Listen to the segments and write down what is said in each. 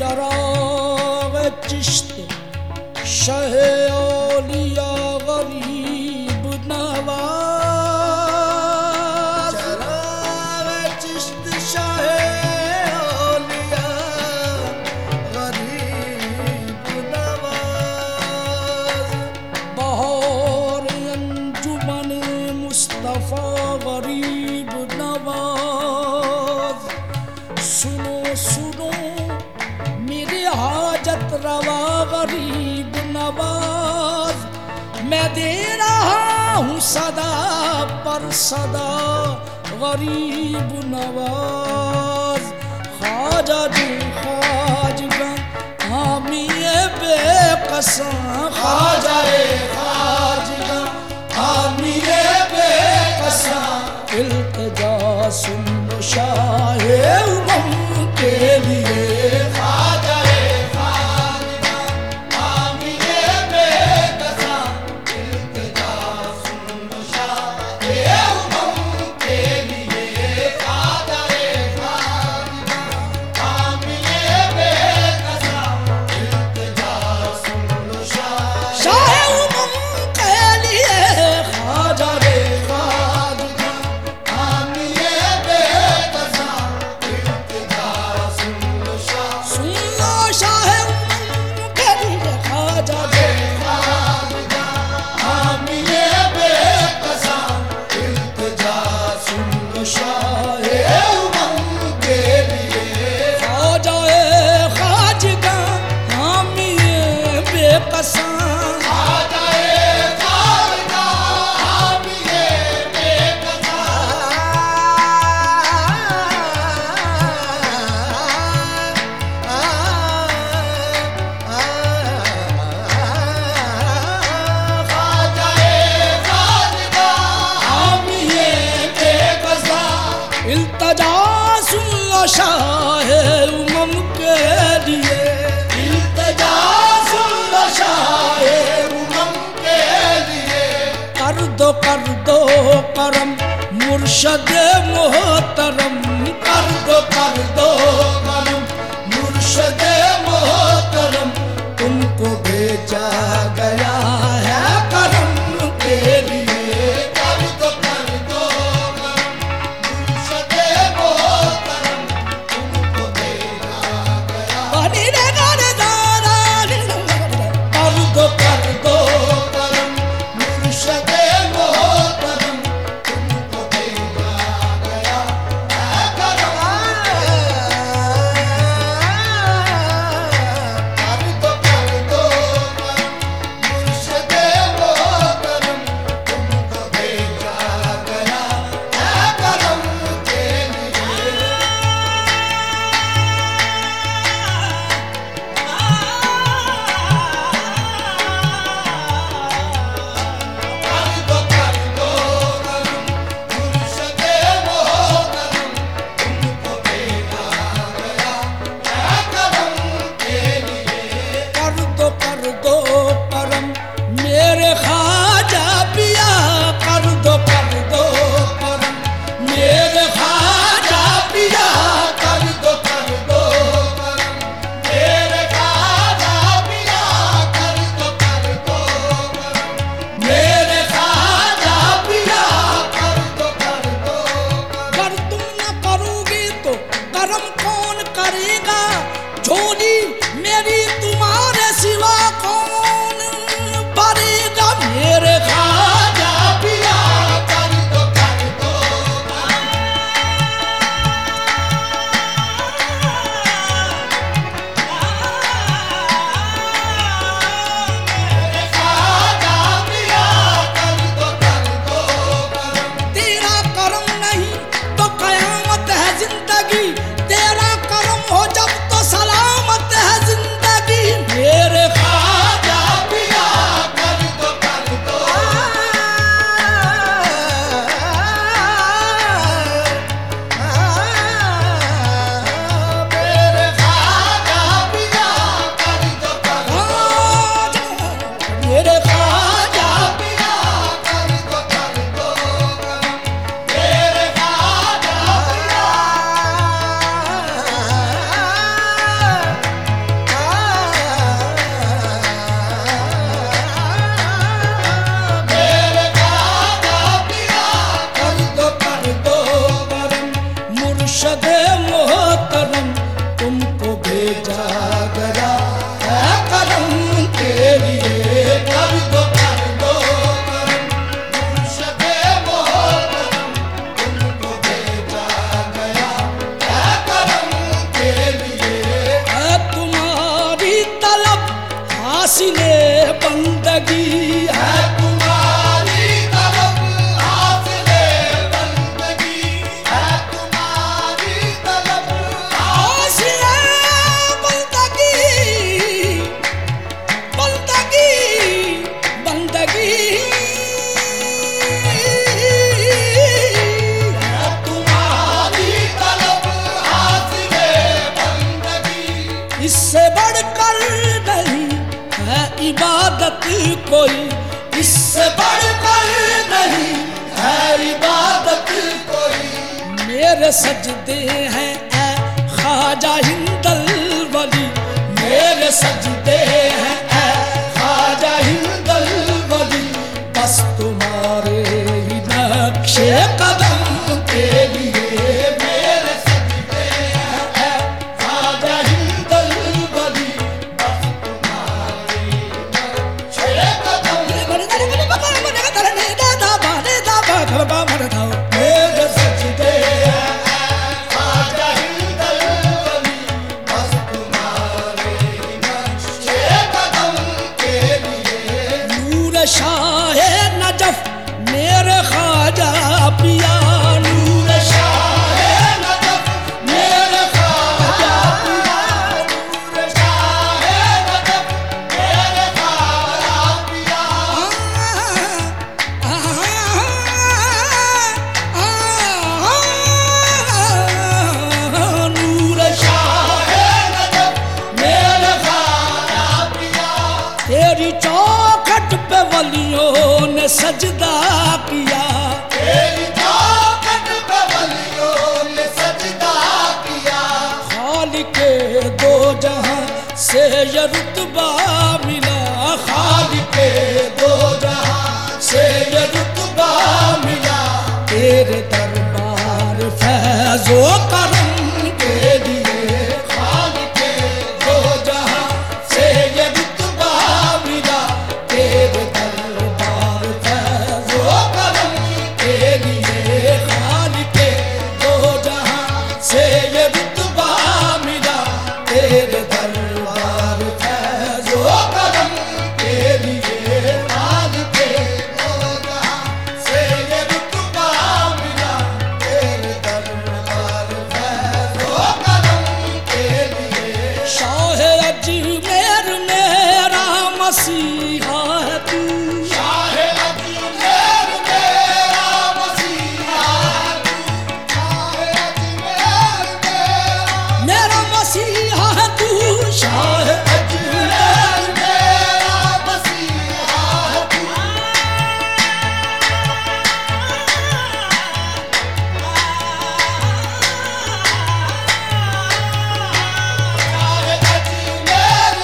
चराग चिश्त शहे औलिया गरीब नवाज। चराग चिश्त शहे औलिया गरीब नवाज। बहार अंजुमन मुस्तफा गरीब नवाज। सुनो सुनो मेरे हाजत रवा गरीब नवाज। मैं दे रहा हूँ सदा पर सदा गरीब नवाज। ख्वाजा जो ख्वाजगा हामिए बेकसां। ख्वाजाए ख्वाजगा हामिए बेकसां। इल्तिजा सुन लो शाहे उमम के लिए। ख्वाजाए ख्वाजगा हामिए बेकसां। इल्तिजा सुन लो शाहे उमम के लिए। ख्वाजाए ख्वाजगा हामिए बेकसां। इल्तिजा सुन लो शाहे उमम के लिए। ख्वाजा रे ख्वाजगा हामिए बेकसां। इल्तिजा सुन लो सुन लो शाहे उमम के लिए। ख्वाजा रे ख्वाजगा हामिए बेकसां। इल्तिजा सुन लो शाहे उमम के लिए। ख्वाजाए ख्वाजगा हामिए बेकसां। ख्वाजाए ख्वाजगा हामिए इल्तिजा सुन लो शाहे उमम के लिए। इल्तिजा सुन लो शाहे उमम के लिए। कर दो करम मुर्शद मोहतरम। कर दो करम मुर्शद मोहतरम। तुमको भेजा गया है करम के लिए। कर दो करम मुर्शद मोहतरम। तुमको भेजा गया। बनी रे गाने दारा कर दो करम मुर्शद मोहतरम। तुमको भेजा गया है करम। कर दो करम मुर्शद मोहतरम। तुमको भेजा गया है करम के लिए। कर दो करम मुर्शद मोहतरम। तुमको भेजा गया है करम के लिए। कर दो करम मेरे ख्वाजा पिया। कर दो करम मेरे ख्वाजा पिया। कर दो करम मेरे ख्वाजा पिया। कर दो करम मेरे ख्वाजा पिया। कर दो करम। कर तुम न करोगी तो करम कौन करेगा। झोली मेरी तुम्हारे सिवा कौन भरेगा। मेरे ख्वाजा पिया। कर दो ख्वाजा पिया। कर दो तेरा करम नहीं तो कयामत है जिंदगी। तेरा करम हो जब तो सलामत है जिंदगी। इससे बढ़कर नहीं है इबादत कोई, इससे बढ़कर नहीं है इबादत कोई। मेरे सजदे हैं ऐ ख्वाजा हिंदल वली, मेरे सजदे हैं ऐ ख्वाजा हिंदल वली। बस तुम्हारे ही नक्शे कदम के लिए मेरे सजदे हैं ऐ ख्वाजा हिंदल वली। बस तुम्हारे नक्शे कदम मेरे सजदे हैं ऐ ख्वाजा हिंदल वली। बस तुम्हारे नक्शे कदम के लिए। नूर शाह नजफ मेरे ख्वाजा पिया, नूर शाह नजफ मेरे ख्वाजा पिया। नूर शाह नजफ मेरे ख्वाजा पिया। नूर शाह नजफ मेरे ख्वाजा पिया। तेरी चौखट पे वलियों ने सजदा किया, तेरी चौखट पे वलियों ने सजदा किया। खालिके दो जहां से ये रुतबा मिला, खालिके दो जहां से ये रुतबा मिला। तेरे दरबार फैज़ो करम के लिए खालिके दो जहां से ये रुतबा मिला। तेरे दरबार फैज़ो करम के लिए खालिके दो जहां से ये रुतबा मिला। तेरे दरबार फैज़ो करम के लिए खालिके दो जहां से ये रुतबा मिला। तेरे दरबार फैज़ो करम के लिए। शाह अजमेर मेरा मसीहा है तू, शाह अजमेर मेरा मसीहा तू। शाह अजमेर मेरा मसीहा है तू, शाह अजमेर मेरा मसीहा तू। शाह अजमेर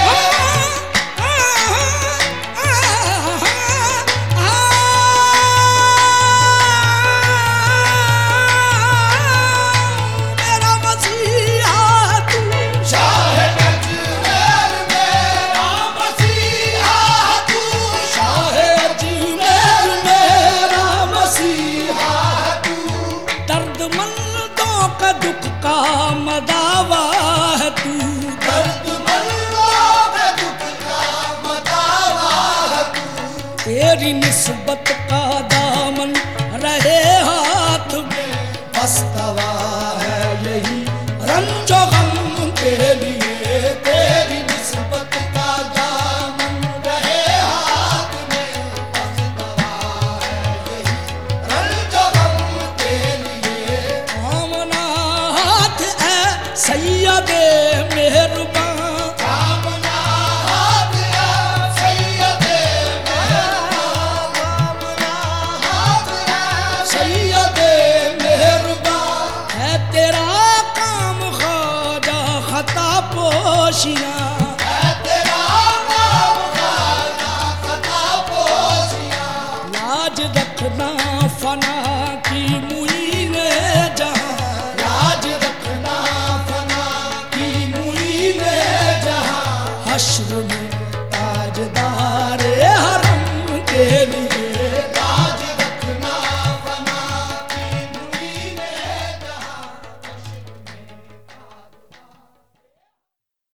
मेरा मसीहा तू, शाह अजमेर मेरा मसीहा तू। शाह अजमेर मेरा मसीहा तू। दर्दमंदों का दुख का मदावा है तू, दर्दमंदों के दुख का मदावा है तू। तेरी निस्बत का दामन रहे हाथ में, पछतावा है यही रंजो गम के लिए। तेरी निस्बत का दामन रहे हाथ में। पछतावा है यही रंजो गम के लिए। आमना हाथ है सैयदे मेहरबान, कामना हाथ है सैयदे मेहरबान। कामना हाथ है सैयदे मेहरबान। है तेरा काम ख्वाजा खता पोशिया, है तेरा नाम ख्वाजा खता पोशिया। लाज रखना फना की मुईने जहां, लाज रखना फना की मुईने जहां। हश्र में